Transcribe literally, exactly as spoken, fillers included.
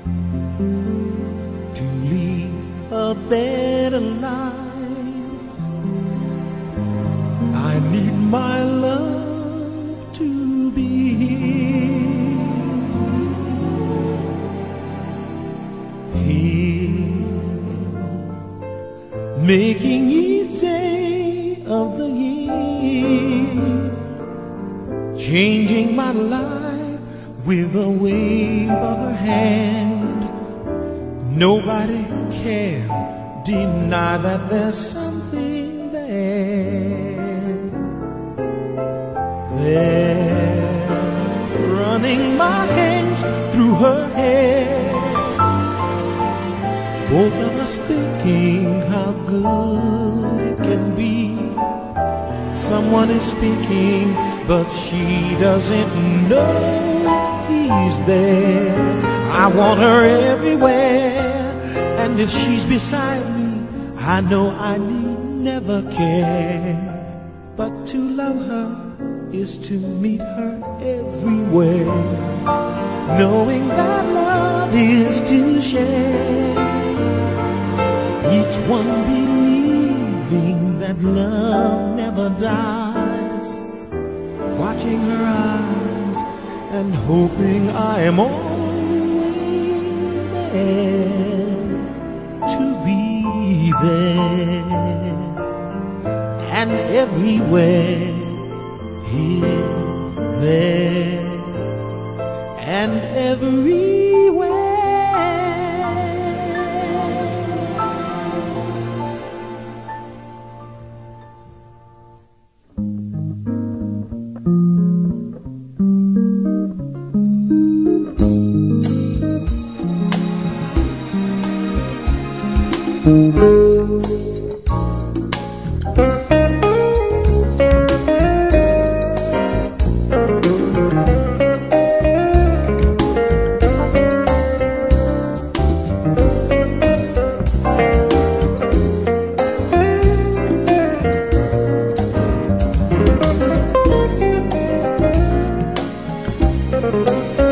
to lead a better life. I need my love to be here, making each day of the year, changing my life with a wave of her hand. Nobody can deny that there's something there. There, running my hands through her hair, both of us thinking how good it can be. Someone is speaking, but she doesn't know he's there. I want her everywhere, and if she's beside me, I know I need never care. But to love her is to meet her everywhere, knowing that love is to share. Each one believing that love never dies, watching her eyes and hoping I am always there to be there and everywhere, here, there, and everywhere. Thank you.